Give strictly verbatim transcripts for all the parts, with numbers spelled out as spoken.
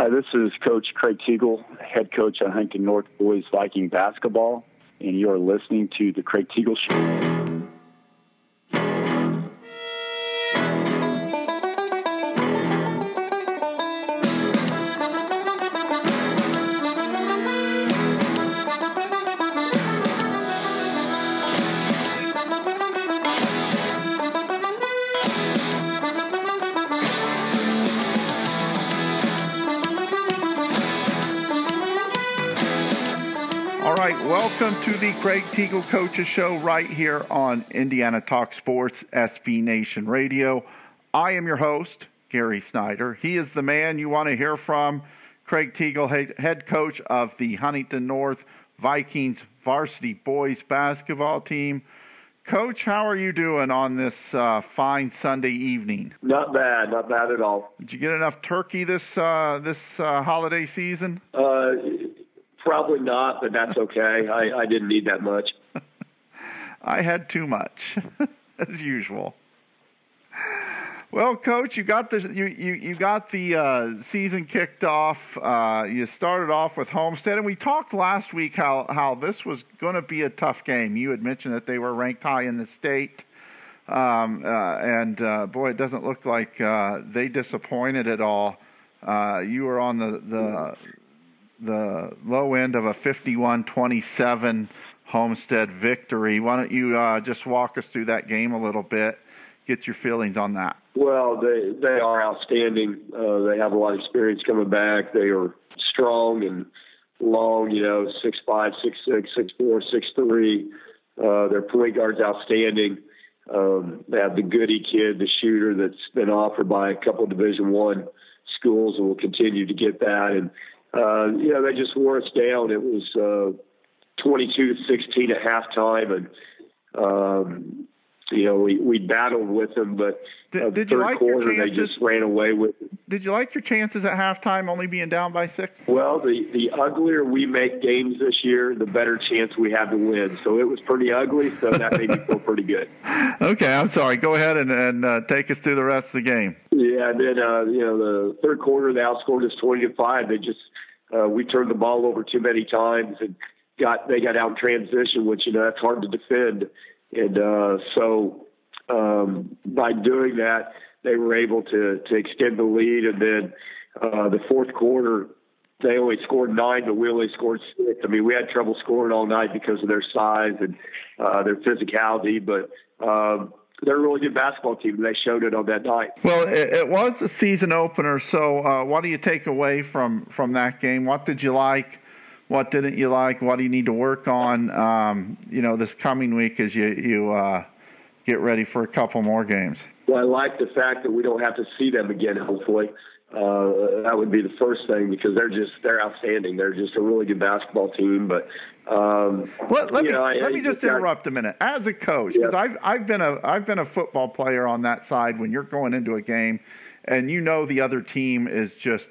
this is Coach Craig Teagle, head coach at Huntington North Boys Viking basketball, and you are listening to the Craig Teagle Show. Welcome to the Craig Teagle Coaches Show right here on Indiana Talk Sports, S B Nation Radio. I am your host, Gary Snyder. He is the man you want to hear from, Craig Teagle, head coach of the Huntington North Vikings varsity boys basketball team. Coach, how are you doing on this uh, fine Sunday evening? Not bad, not bad at all. Did you get enough turkey this uh, this uh, holiday season? Uh Probably not, but that's okay. I, I didn't need that much. I had too much, as usual. Well, Coach, you got the you you, you got the uh, season kicked off. Uh, you started off with Homestead, and we talked last week how, how this was going to be a tough game. You had mentioned that they were ranked high in the state, um, uh, and uh, boy, it doesn't look like uh, they disappointed at all. Uh, you were on the the the low end of a fifty-one twenty-seven Homestead victory. Why don't you uh, just walk us through that game a little bit, get your feelings on that? Well, they they are outstanding. Uh, they have a lot of experience coming back. They are strong and long, you know, six five, six six, six four, six three. Uh, their point guard's outstanding. Um, they have the Goody kid, the shooter that's been offered by a couple of Division One schools, and will continue to get that. And Uh, you know, they just wore us down. It was uh, twenty-two to sixteen at halftime, and um, you know we, we battled with them, but did, uh, did third you like quarter your they just ran away with it. Did you like your chances at halftime, only being down by six? Well, the the uglier we make games this year, the better chance we have to win. So it was pretty ugly, so that made me feel pretty good. Okay, I'm sorry. Go ahead and, and uh, take us through the rest of the game. Yeah, and then uh, you know the third quarter they outscored us twenty to five. They just Uh, we turned the ball over too many times and got they got out in transition, which, you know, that's hard to defend. And uh, so um, by doing that, they were able to, to extend the lead. And then uh, the fourth quarter, they only scored nine, but we only scored six. I mean, we had trouble scoring all night because of their size and uh, their physicality, but um, they're a really good basketball team, and they showed it on that night. Well, it, it was the season opener, so uh, what do you take away from, from that game? What did you like? What didn't you like? What do you need to work on, um, you know, this coming week as you, you uh, get ready for a couple more games? Well, I like the fact that we don't have to see them again, hopefully. Uh, that would be the first thing, because they're just they're outstanding. They're just a really good basketball team. But um, let, let me know, let I, me just interrupt a minute. As a coach, because yeah. I've I've been a I've been a football player on that side. When you're going into a game, and you know the other team is just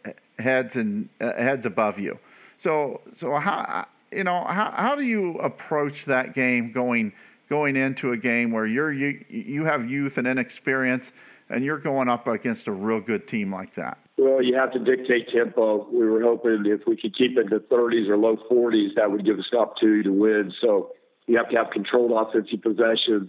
heads and uh, heads above you. So so how you know how how do you approach that game going going into a game where you're you you have youth and inexperience, and you're going up against a real good team like that? Well, you have to dictate tempo. We were hoping if we could keep it in the thirties or low forties, that would give us an opportunity to win. So you have to have controlled offensive possessions.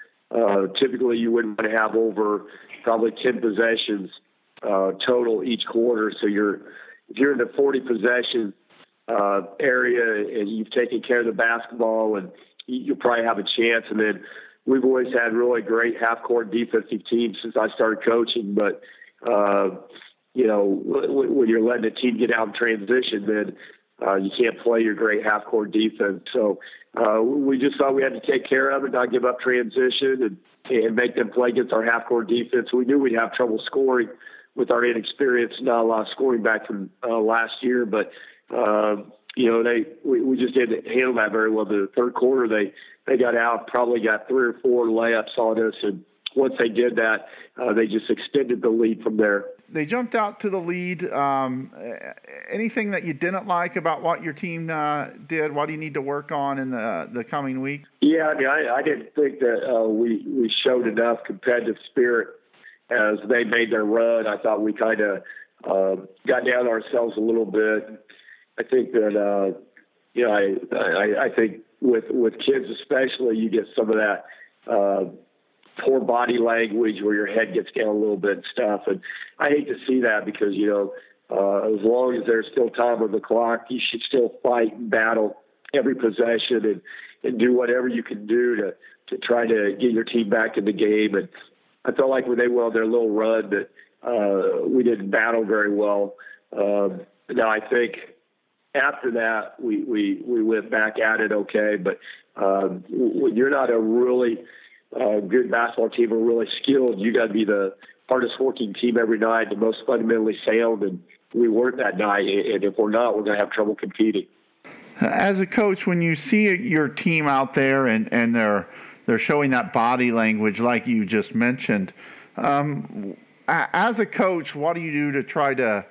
Uh, typically, you wouldn't want to have over probably ten possessions uh, total each quarter. So you're if you're in the forty possession uh, area and you've taken care of the basketball, and you'll probably have a chance. And then we've always had really great half-court defensive teams since I started coaching. But, uh, you know, when you're letting a team get out in transition, then uh, you can't play your great half-court defense. So uh, we just thought we had to take care of it, not give up transition, and, and make them play against our half-court defense. We knew we'd have trouble scoring with our inexperience, not a lot of scoring back from uh, last year. But, uh, you know, they we, we just didn't handle that very well. The third quarter, they, they got out, probably got three or four layups on us, and once they did that, uh, they just extended the lead from there. They jumped out to the lead. Um, anything that you didn't like about what your team uh, did? What do you need to work on in the the coming week? Yeah, I mean, I, I didn't think that uh, we we showed enough competitive spirit as they made their run. I thought we kind of uh, got down on ourselves a little bit. I think that, uh, you know, I, I, I think with, with kids especially, you get some of that uh, poor body language where your head gets down a little bit and stuff. And I hate to see that because, you know, uh, as long as there's still time on the clock, you should still fight and battle every possession and, and do whatever you can do to, to try to get your team back in the game. And I felt like when they went on their little run that uh, we didn't battle very well. Um, now I think after that we, we, we went back at it okay, but um, when you're not a really uh, good basketball team or really skilled, you got to be the hardest working team every night, the most fundamentally sound, and we weren't that night. And if we're not, we're going to have trouble competing. As a coach, when you see your team out there and, and they're they're showing that body language like you just mentioned, um, as a coach, what do you do to try to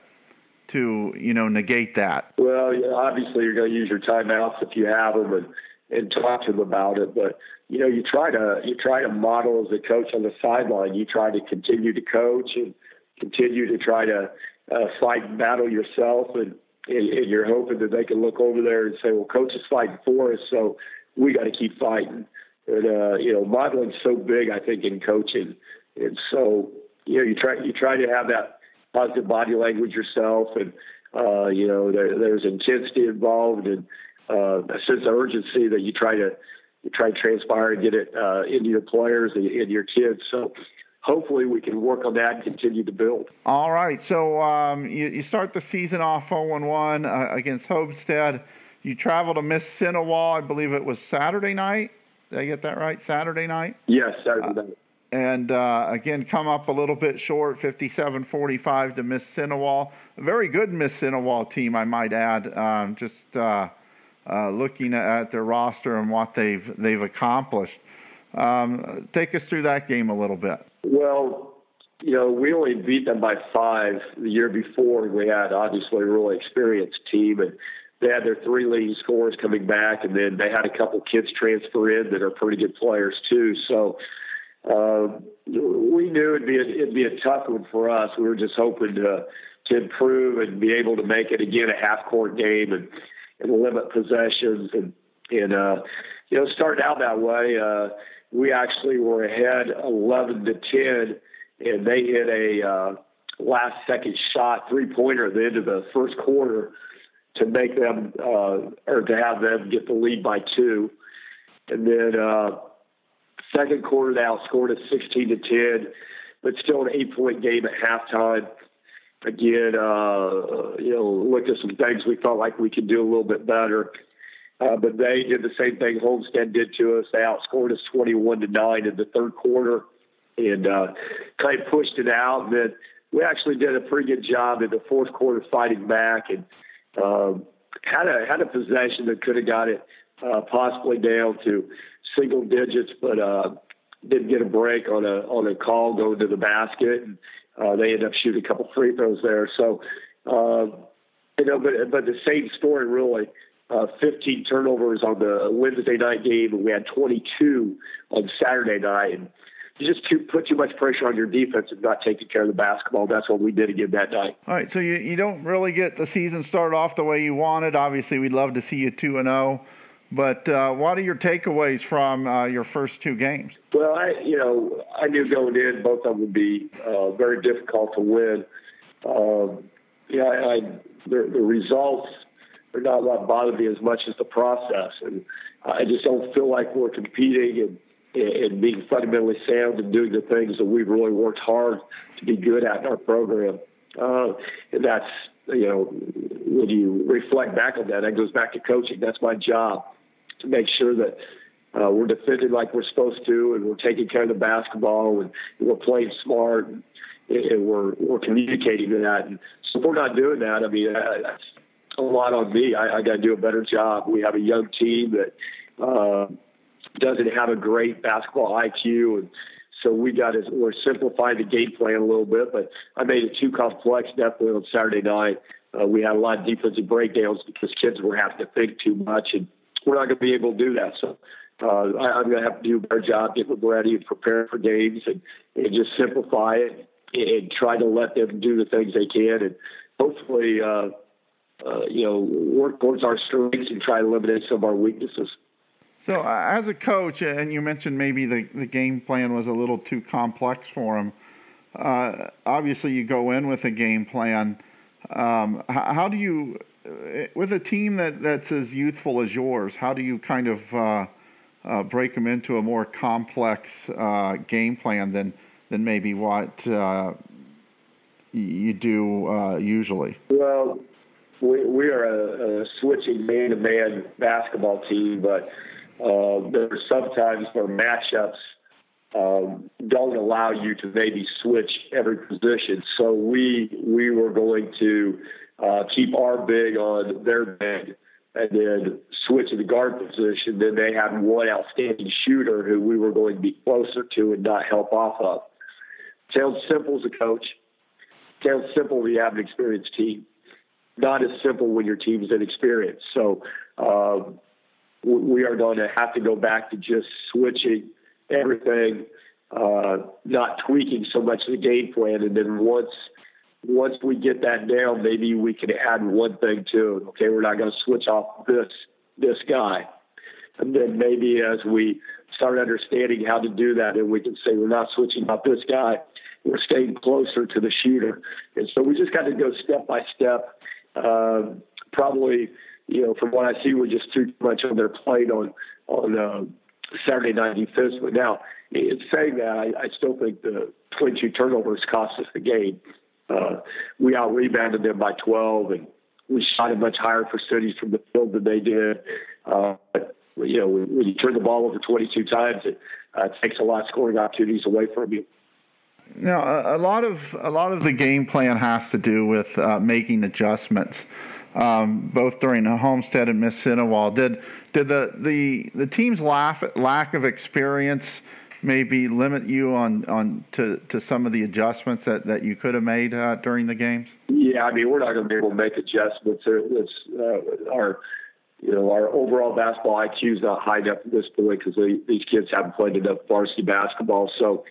to you know negate that? Well, yeah, obviously you're going to use your timeouts if you have them and, and talk to them about it. But you know, you try to you try to model as a coach on the sideline. You try to continue to coach and continue to try to uh, fight and battle yourself and. And you're hoping that they can look over there and say, well, coach is fighting for us, so we got to keep fighting. And, uh, you know, modeling's so big, I think, in coaching. And so, you know, you try, you try to have that positive body language yourself. And, uh, you know, there, there's intensity involved and uh, a sense of urgency that you try to, you try to transpire and get it uh, into your players and into your kids. So, hopefully we can work on that and continue to build. All right. So um, you, you start the season off oh and one uh, against Homestead. You travel to Miss Sinnowall, I believe it was Saturday night. Did I get that right? Saturday night? Yes, Saturday night. Uh, and, uh, again, come up a little bit short, fifty-seven forty-five to Miss Sinnowall. A very good Miss Sinnowall team, I might add, um, just uh, uh, looking at their roster and what they've they've accomplished. Um, take us through that game a little bit. Well, you know, we only beat them by five the year before. We had obviously a really experienced team, and they had their three leading scorers coming back, and then they had a couple kids transfer in that are pretty good players too. So uh, we knew it'd be a, it'd be a tough one for us. We were just hoping to to improve and be able to make it again a half court game and, and limit possessions and and uh, you know, starting out that way. Uh, We actually were ahead eleven to ten, and they hit a uh, last-second shot, three-pointer at the end of the first quarter to make them uh, or to have them get the lead by two. And then uh, second quarter, they outscored us sixteen to ten, but still an eight-point game at halftime. Again, uh, you know, looked at some things we felt like we could do a little bit better. Uh, but they did the same thing Homestead did to us. They outscored us twenty-one to nine in the third quarter and uh, kind of pushed it out. And then we actually did a pretty good job in the fourth quarter fighting back and um, had a had a possession that could have got it uh, possibly down to single digits, but uh, didn't get a break on a on a call going to the basket. And uh, they ended up shooting a couple free throws there. So, uh, you know, but but the same story really. Uh, fifteen turnovers on the Wednesday night game, and we had twenty-two on Saturday night. And you just too, put too much pressure on your defense and not taking care of the basketball. That's what we did again that night. All right, so you, you don't really get the season started off the way you wanted. Obviously, we'd love to see you two and oh. But uh, what are your takeaways from uh, your first two games? Well, I you know I knew going in both of them would be uh, very difficult to win. Um, yeah, I, I, the, the results. They're not what bothered me as much as the process. And I just don't feel like we're competing and, and being fundamentally sound and doing the things that we've really worked hard to be good at in our program. Uh, and that's, you know, when you reflect back on that, that goes back to coaching. That's my job, to make sure that uh, we're defending like we're supposed to and we're taking care of the basketball and, and we're playing smart and, and we're, we're communicating to that. And so if we're not doing that, I mean, that's a lot on me. I, I got to do a better job. We have a young team that uh, doesn't have a great basketball I Q, and so we got to we're simplifying the game plan a little bit. But I made it too complex definitely on Saturday night. Uh, we had a lot of defensive breakdowns because kids were having to think too much, and we're not going to be able to do that. So uh, I, I'm going to have to do a better job getting them ready and preparing for games, and, and just simplify it. and try to let them do the things they can, and hopefully, uh, uh, you know, work towards our strengths and try to eliminate some of our weaknesses. So uh, as a coach, and you mentioned maybe the, the game plan was a little too complex for him. Uh, obviously, you go in with a game plan. Um, how, how do you, with a team that, that's as youthful as yours, how do you kind of uh, uh, break them into a more complex uh, game plan than than maybe what uh, you do uh, usually? Well, we, we are a, a switching man-to-man basketball team, but uh, there are sometimes where matchups um, don't allow you to maybe switch every position. So we we were going to uh, keep our big on their big and then switch to the guard position. Then they had one outstanding shooter who we were going to be closer to and not help off of. Sounds simple as a coach. Sounds simple when you have an experienced team. Not as simple when your team is inexperienced. So uh, we are going to have to go back to just switching everything, uh, not tweaking so much the game plan. And then once once we get that down, maybe we can add one thing to it. Okay, we're not going to switch off this this guy. And then maybe as we start understanding how to do that, and we can say we're not switching off this guy, we're staying closer to the shooter. And so we just got to go step by step. Uh, probably, you know, from what I see, we just threw too much on their plate on on uh, Saturday night defensively. Now, in saying that, I, I still think the twenty-two turnovers cost us the game. Uh, we out-rebounded them by twelve, and we shot a much higher percentage from the field than they did. Uh, but, you know, when, when you turn the ball over twenty-two times, it uh, takes a lot of scoring opportunities away from you. Now, a, a lot of a lot of the game plan has to do with uh, making adjustments, um, both during Homestead and Miss Sinowal. Did did the the the team's lack lack of experience maybe limit you on, on to, to some of the adjustments that, that you could have made uh, during the games? Yeah, I mean, we're not going to be able to make adjustments. It's, uh, our, you know, our overall basketball I Q is not high enough at this point because these kids haven't played enough varsity basketball. So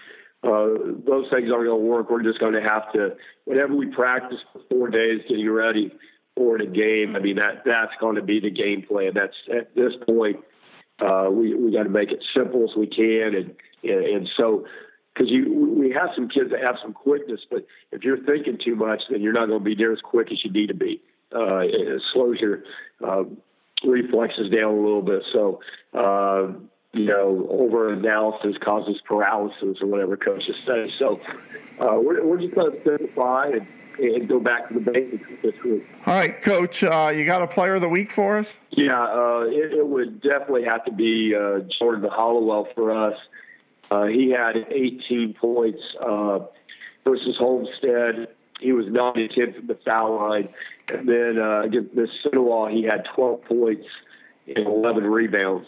uh, those things aren't going to work. We're just going to have to, whenever we practice for four days getting ready for the game, I mean, that that's going to be the game plan. That's at this point. Uh, we we got to make it simple as we can, and and, and so because you we have some kids that have some quickness, but if you're thinking too much, then you're not going to be near as quick as you need to be. Uh, it slows your uh, reflexes down a little bit. So uh, you know, over analysis causes paralysis, or whatever coaches say. So uh, we're we're just going to simplify and. and go back to the basics this week. All right, Coach, uh, you got a player of the week for us? Yeah, uh, it, it would definitely have to be uh, Jordan Hollowell for us. Uh, he had eighteen points uh, versus Homestead. He was nine of ten from the foul line. And then uh, against Miss Sinowal, he had twelve points and eleven rebounds.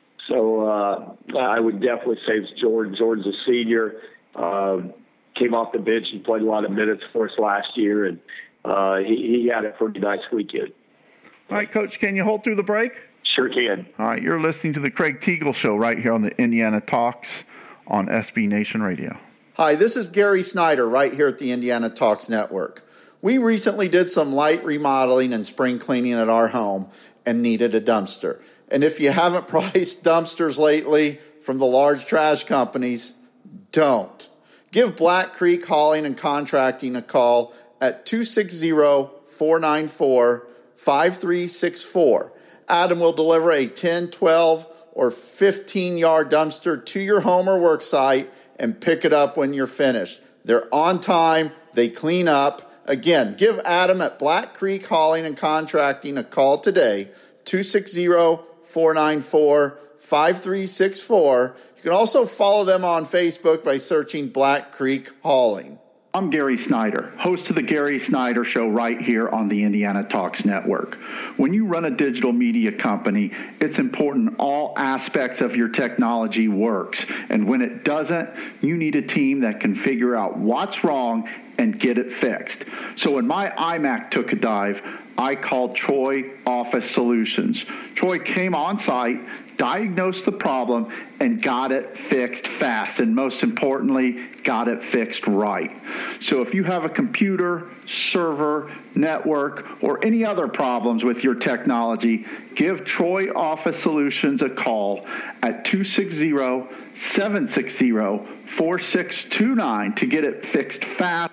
So uh, I would definitely say it's Jordan. Jordan's a senior. Um, Came off the bench and played a lot of minutes for us last year, and uh, he, he had a pretty nice weekend. All right, Coach, can you hold through the break? Sure can. All right, you're listening to the Craig Teagle Show right here on the Indiana Talks on S B Nation Radio. Hi, this is Gary Snyder right here at the Indiana Talks Network. We recently did some light remodeling and spring cleaning at our home and needed a dumpster. And if you haven't priced dumpsters lately from the large trash companies, don't. Give Black Creek Hauling and Contracting a call at two six zero, four nine four, five three six four. Adam will deliver a ten, twelve, or fifteen-yard dumpster to your home or work site and pick it up when you're finished. They're on time. They clean up. Again, give Adam at Black Creek Hauling and Contracting a call today, two six zero, four nine four, five three six four. You can also follow them on Facebook by searching Black Creek Hauling. I'm Gary Snyder, host of the Gary Snyder Show right here on the Indiana Talks Network. When you run a digital media company, it's important all aspects of your technology works. And when it doesn't, you need a team that can figure out what's wrong and get it fixed. So when my iMac took a dive, I called Troy Office Solutions. Troy came on site, diagnosed the problem, and got it fixed fast, and most importantly, got it fixed right. So if you have a computer, server, network, or any other problems with your technology, give Troy Office Solutions a call at two six zero, seven six zero, four six two nine to get it fixed fast.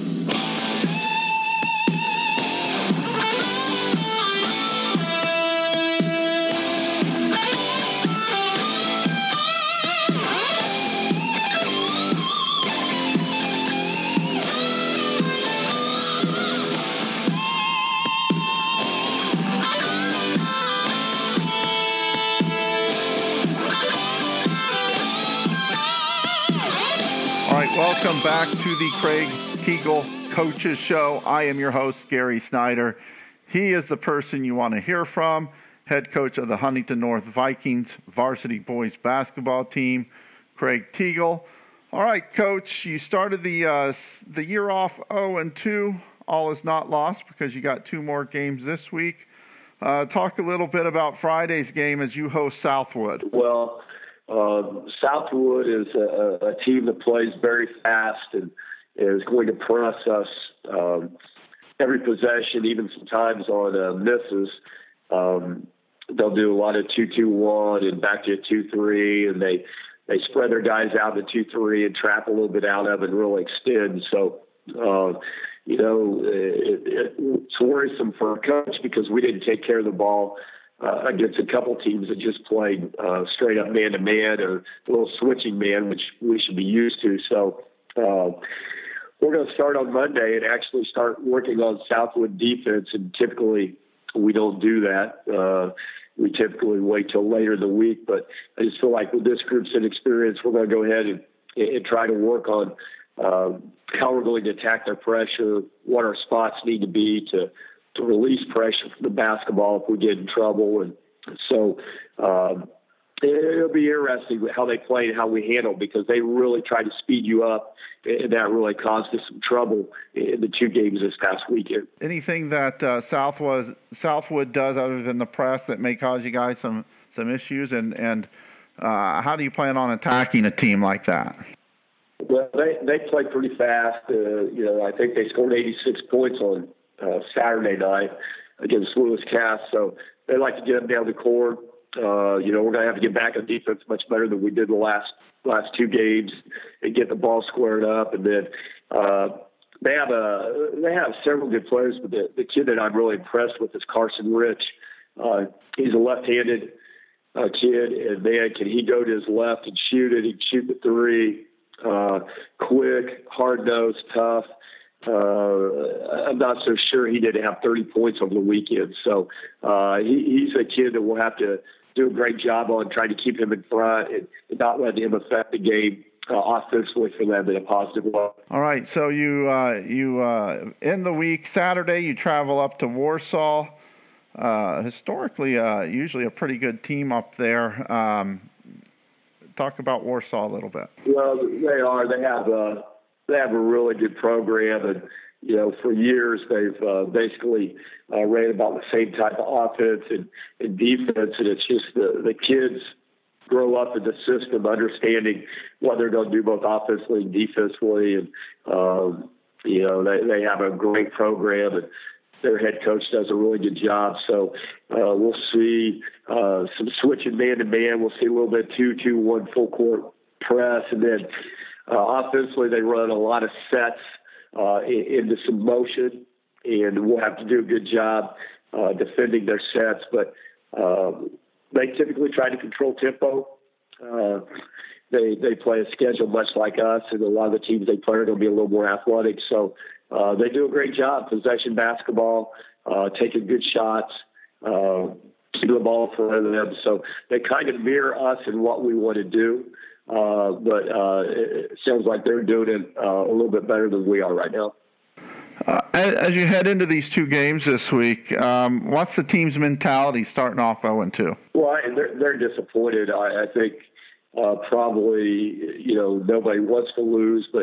Welcome back to the Craig Teagle Coaches Show. I am your host, Gary Snyder. He is the person you want to hear from, head coach of the Huntington North Vikings varsity boys basketball team, Craig Teagle. All right, Coach, you started the uh, the year off oh and two. All is not lost because you got two more games this week. Uh, talk a little bit about Friday's game as you host Southwood. Well, Uh, Southwood is a, a team that plays very fast and is going to press us um, every possession, even sometimes on uh, misses. Um, they'll do a lot of two two one and back to two three, and they, they spread their guys out to two three and trap a little bit out of it and really extend. So, uh, you know, it, it, it's worrisome for a coach because we didn't take care of the ball Uh, against a couple teams that just played uh, straight up man to man or a little switching man, which we should be used to. So uh, we're going to start on Monday and actually start working on Southwood defense. And typically we don't do that. Uh, we typically wait till later in the week. But I just feel like with this group's inexperience, we're going to go ahead and, and try to work on uh, how we're going to attack their pressure, what our spots need to be to to release pressure from the basketball if we get in trouble. And so um, it'll be interesting how they play and how we handle, because they really try to speed you up, and that really caused us some trouble in the two games this past weekend. Anything that uh, Southwood, Southwood does other than the press that may cause you guys some, some issues, and, and uh, how do you plan on attacking a team like that? Well, they, they play pretty fast. Uh, you know, I think they scored eighty-six points on Uh, Saturday night against Lewis Cass. So they like to get them down the court. Uh, you know, we're going to have to get back on defense much better than we did the last last two games and get the ball squared up. And then uh, they have a they have several good players, but the, the kid that I'm really impressed with is Carson Rich. Uh, he's a left-handed uh, kid, and man, can he go to his left and shoot it? He can shoot the three. Uh, quick, hard-nosed, tough. Uh, I'm not so sure he didn't have thirty points over the weekend. So uh, he, he's a kid that we'll have to do a great job on trying to keep him in front and, and not let him affect the game uh, offensively for them in a positive way. All right. So you uh, you uh, in the week Saturday you travel up to Warsaw. Uh, historically, uh, usually a pretty good team up there. Um, talk about Warsaw a little bit. Well, they are. They have a. They have a really good program, and you know, for years they've uh, basically uh, ran about the same type of offense and, and defense, and it's just the, the kids grow up in the system, understanding what they're going to do both offensively and defensively, and um, you know, they they have a great program, and their head coach does a really good job. So uh, we'll see uh, some switching man to man. We'll see a little bit two two one full court press, and then. Uh, offensively, they run a lot of sets uh, into some motion, and we'll have to do a good job uh, defending their sets. But uh, they typically try to control tempo. Uh, they they play a schedule much like us, and a lot of the teams they play are going to be a little more athletic. So uh, they do a great job, possession basketball, uh, taking good shots, uh, keeping the ball in front of them. So they kind of mirror us in what we want to do. Uh, but uh, it sounds like they're doing it uh, a little bit better than we are right now. Uh, as you head into these two games this week, um, what's the team's mentality starting off oh and two? Well, they're, they're disappointed. I, I think uh, probably, you know, nobody wants to lose, but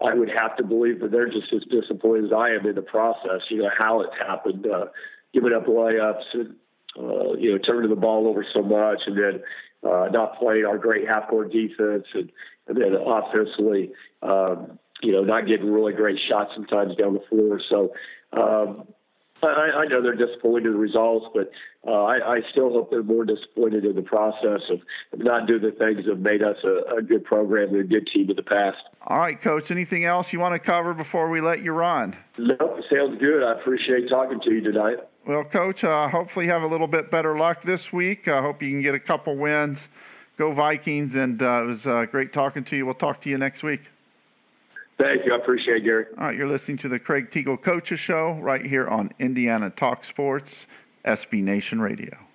I would have to believe that they're just as disappointed as I am in the process, you know, how it's happened, uh, giving up layups and, uh, you know, turning the ball over so much and then uh, not playing our great half-court defense and, and then offensively, um, you know, not getting really great shots sometimes down the floor. So um, I, I know they're disappointed in the results, but uh, I, I still hope they're more disappointed in the process of, of not doing the things that have made us a, a good program and a good team in the past. All right, Coach, anything else you want to cover before we let you run? No, sounds good. I appreciate talking to you tonight. Well, Coach, uh, hopefully you have a little bit better luck this week. I hope you can get a couple wins. Go Vikings, and uh, it was uh, great talking to you. We'll talk to you next week. Thank you. I appreciate it, Gary. All right, you're listening to the Craig Teagle Coaches Show right here on Indiana Talk Sports, S B Nation Radio.